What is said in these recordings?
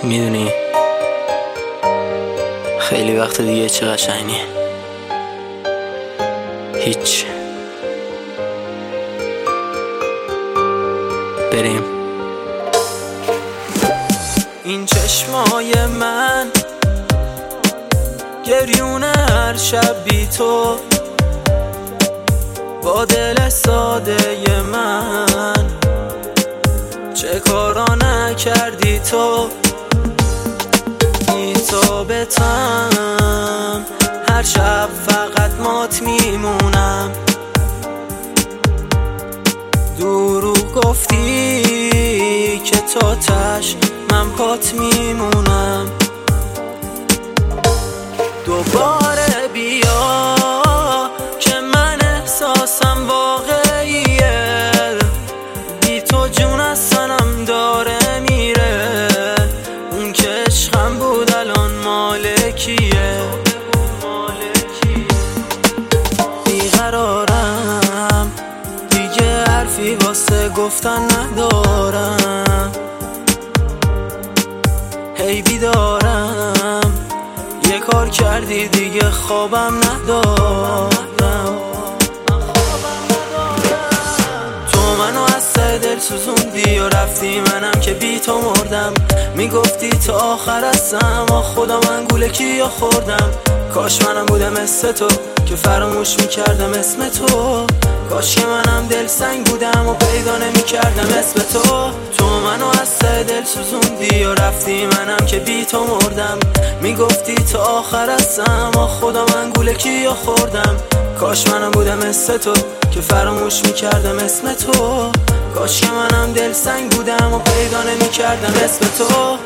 میدونی خیلی وقت دیگه چه قشنگی. هیچ. بریم. این چشمای من گریونه هر شب بی تو، با دل ساده من چه کارا نکردی تو. بی تو بتم هر شب فقط مات میمونم. دروغ گفتی که تا تش من پات میمونم. دوباره بیا که من احساسم واقعیه. بی تو جون از سنم داره میره. اون که عشقم بود الان مالکیه. بیقرارم دیگه حرفی واسه گفتن ندارم. هی بیدارم یه کار کردی دیگه خوابم ندارم. تو منو از سر دل سوزوندی و رفتی، منم که بی تو مردم. میگفتی تا آخر هستم، خدا من گوله کیا خوردم. کاش منم بودم مثل تو که فراموش میکردم اسم تو. کاش که منم دل سنگ بودم و پیدا نمیکردم اسم تو. تو منو از سر دل سوزوندی و رفتی، منم که بی تو مردم. میگفتی تا آخر هستم، خدا من گوله کیا خوردم. کاش منم بودم مثل تو که فراموش میکردم اسم تو. کاش که منم دل سنگ بودم و پیدا نمیکردم اسم تو.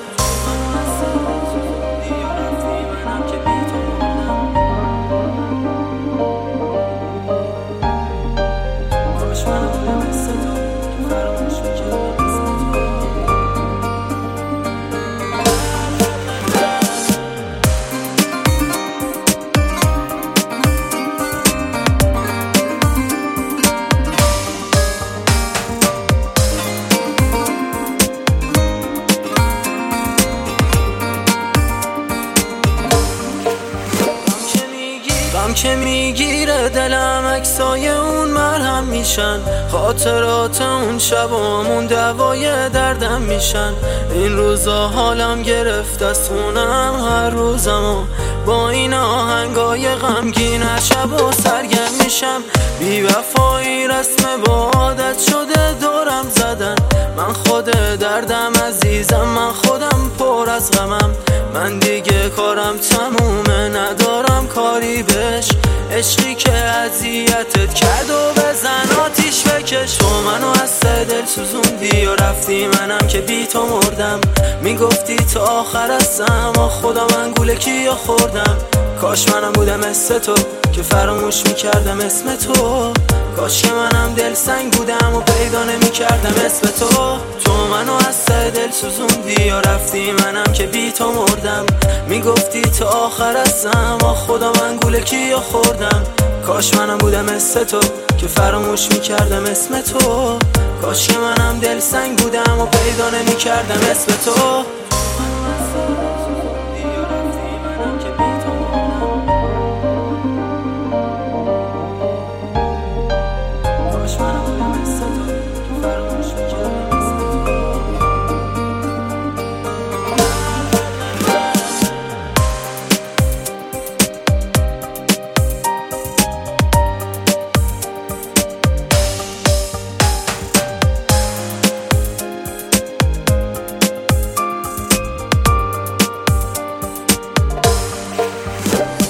غم که میگیره دلم، عکسای اون مرهم میشن. خاطرات اون شبامون دوای دردم میشن. این روزا حالم گرفت از خونم هر روزمو. با این آهنگای غمگین هر شب و سرگرم میشم. بی وفایی رسم با عادت شده دورم زدن. من خود دردم عزیزم، من خودم پر از غمم. من دیگه کارم تمومه، ندارم کاری بهش. عشقی که اذیتت کرد و بزن آتیش بکش. تو منو از سر دل سوزوندی و رفتی، منم که بی تو مردم. میگفتی تا آخر هستم، خدا من گوله کیا خوردم. کاش منم بودم مثل تو که فراموش میکردم اسم تو. کاش که منم دل سنگ بودم و پیدا نمیکردم اسم تو. تو منو از سر دل سوزوندی و رفتی، منم که بی تو مردم. میگفتی تا آخر هستم، خدا من گوله کیا خوردم. کاش منم بودم مثل تو که فراموش میکردم اسم تو. کاش که منم دل سنگ بودم و پیدا نمیکردم اسم تو.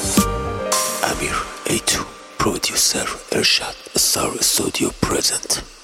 Amir A2 Producer Ershad Star Studio present.